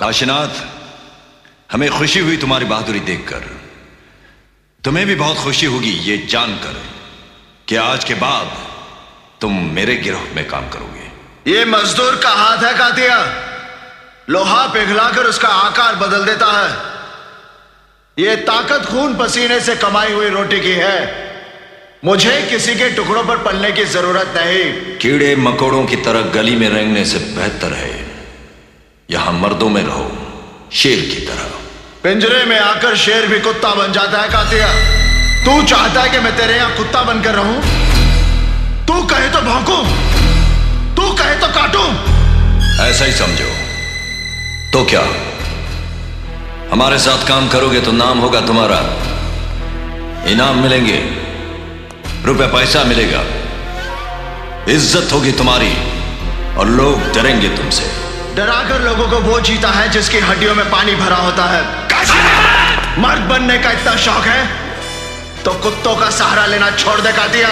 काशीनाथ, हमें खुशी हुई तुम्हारी बहादुरी देखकर। तुम्हें भी बहुत खुशी होगी ये जानकर कि आज के बाद तुम मेरे गिरोह में काम करोगे। ये मजदूर का हाथ है कातिया, लोहा पिघलाकर उसका आकार बदल देता है। ये ताकत खून पसीने से कमाई हुई रोटी की है। मुझे किसी के टुकड़ों पर पलने की जरूरत नहीं। कीड़े मकोड़ों की तरह गली में रेंगने से बेहतर है यहां मर्दों में रहो, शेर की तरह। पिंजरे में आकर शेर भी कुत्ता बन जाता है कातिया। तू चाहता है कि मैं तेरे यहां कुत्ता बनकर रहूं? तू कहे तो भौंकूं, तू कहे तो काटूं। ऐसा ही समझो। तो क्या हमारे साथ काम करोगे तो नाम होगा तुम्हारा, इनाम मिलेंगे, रुपए पैसा मिलेगा, इज्जत होगी तुम्हारी और लोग डरेंगे तुमसे। डराकर लोगों को वो जीता है जिसकी हड्डियों में पानी भरा होता है। मर्द बनने का इतना शौक है तो कुत्तों का सहारा लेना छोड़ दे कातिया।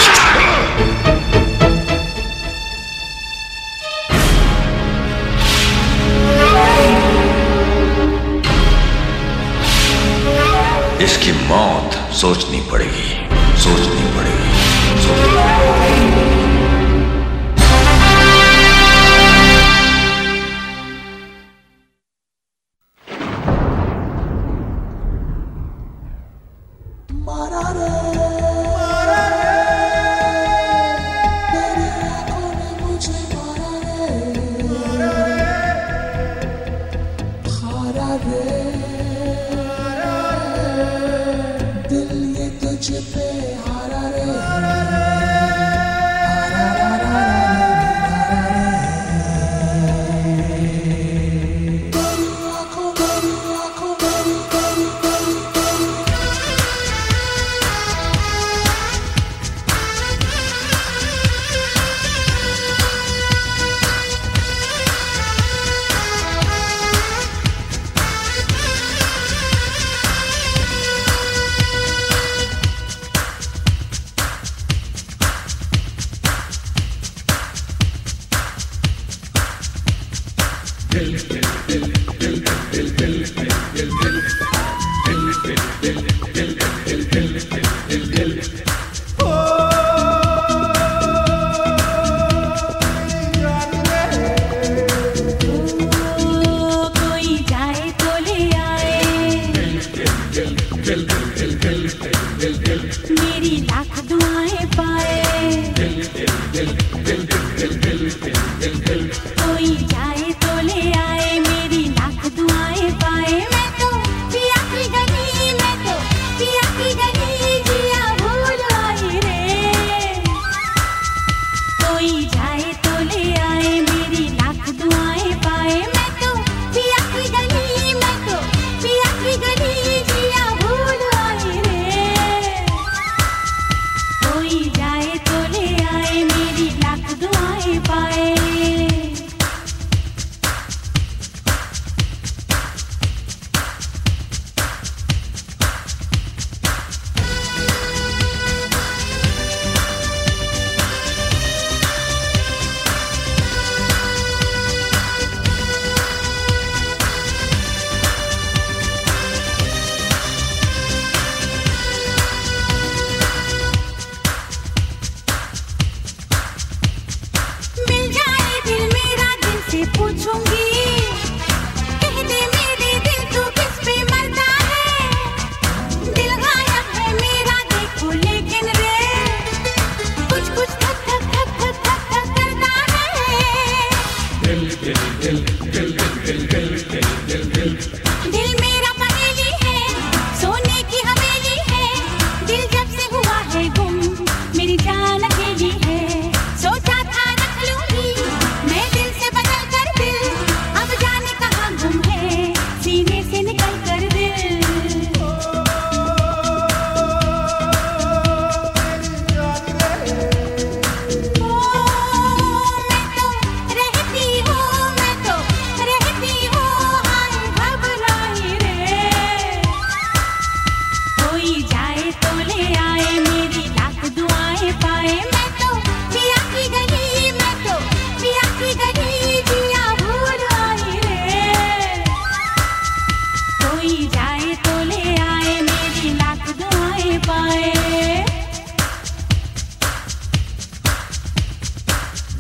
इसकी मौत सोचनी पड़ेगी, सोचनी पड़ेगी, सोचनी पड़ेगी।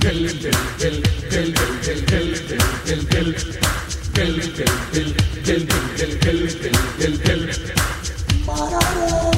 Mararo